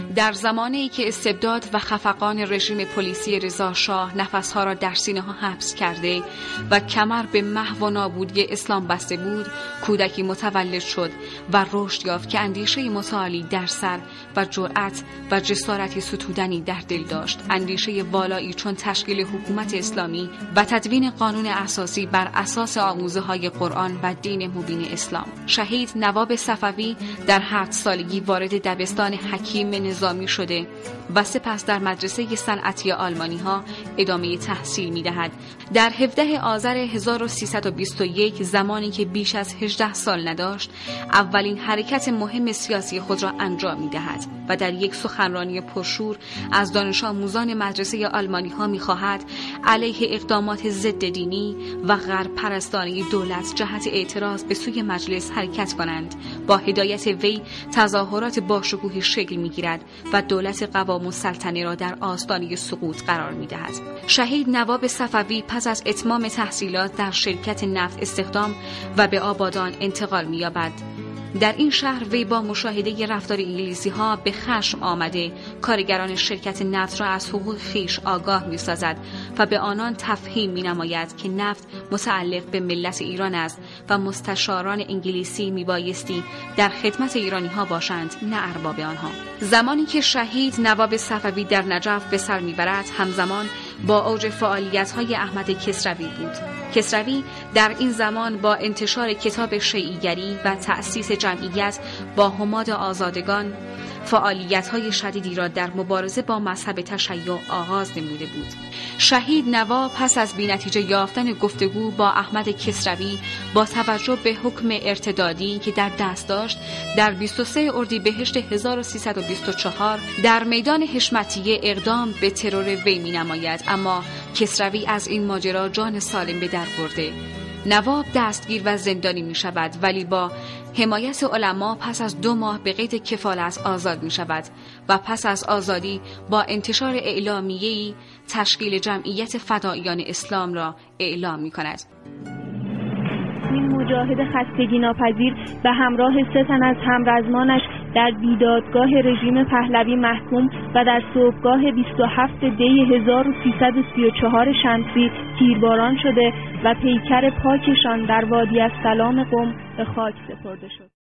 در زمانی که استبداد و خفقان رژیم پلیسی رضا شاه نفسها را در سینه ها حبس کرده و کمر به محو و نابودی اسلام بسته بود، کودکی متولد شد و رشد یافت که اندیشه متعالی در سر و جرأت و جسارتی ستودنی در دل داشت، اندیشه والایی چون تشکیل حکومت اسلامی و تدوین قانون اساسی بر اساس آموزه‌های قرآن و دین مبین اسلام. شهید نواب صفوی در 7 سالگی وارد دبستان حکیم نظامی شده و سپس در مدرسه صنعتی آلمانی ها ادامه تحصیل می دهد. در 17 آذر 1321 زمانی که بیش از 18 سال نداشت، اولین حرکت مهم سیاسی خود را انجام می دهد و در یک سخنرانی پرشور از دانش آموزان مدرسه آلمانی ها می خواهد علیه اقدامات ضد دینی و غرب پرستانی دولت جهت اعتراض به سوی مجلس حرکت کنند. با هدایت وی تظاهرات باشکوهی شکل می گیرد و دولت قوام السلطنه را در آستانه سقوط قرار می دهد. شهید نواب صفوی پس از اتمام تحصیلات در شرکت نفت استخدام و به آبادان انتقال می یابد. در این شهر وی با مشاهده رفتار انگلیسی ها به خشم آمده کارگران شرکت نفت را از حقوق خیش آگاه می سازد و به آنان تفهیم می نماید که نفت متعلق به ملت ایران است و مستشاران انگلیسی می بایستی در خدمت ایرانی ها باشند، نه ارباب آنها. زمانی که شهید نواب صفوی در نجف به سر می برد، همزمان با اوج فعالیت های احمد کسروی بود. کسروی در این زمان با انتشار کتاب شیعیگری و تأسیس جمعیت با حماد آزادگان فعالیت‌های شدیدی را در مبارزه با مذهب تشیع آغاز نموده بود. شهید نواب پس از بی‌نتیجه یافتن گفتگو با احمد کسروی با توجه به حکم ارتدادی که در دست داشت، در 23 اردیبهشت 1324 در میدان حشمتیه اقدام به ترور وی می‌نماید، اما کسروی از این ماجرا جان سالم به در برده. نواب دستگیر و زندانی می شود، ولی با حمایت علما پس از 2 ماه به قید کفالت آزاد می شود و پس از آزادی با انتشار اعلامیه‌ای تشکیل جمعیت فداییان اسلام را اعلام می کند. این مجاهد خستگی ناپذیر به همراه 3 تن از همرزمانش در بیدادگاه رژیم پهلوی محکوم و در صبحگاه 27 دی 1334 شمسی تیرباران شده و پیکر پاکشان در وادی السلام قم به خاک سپرده شد.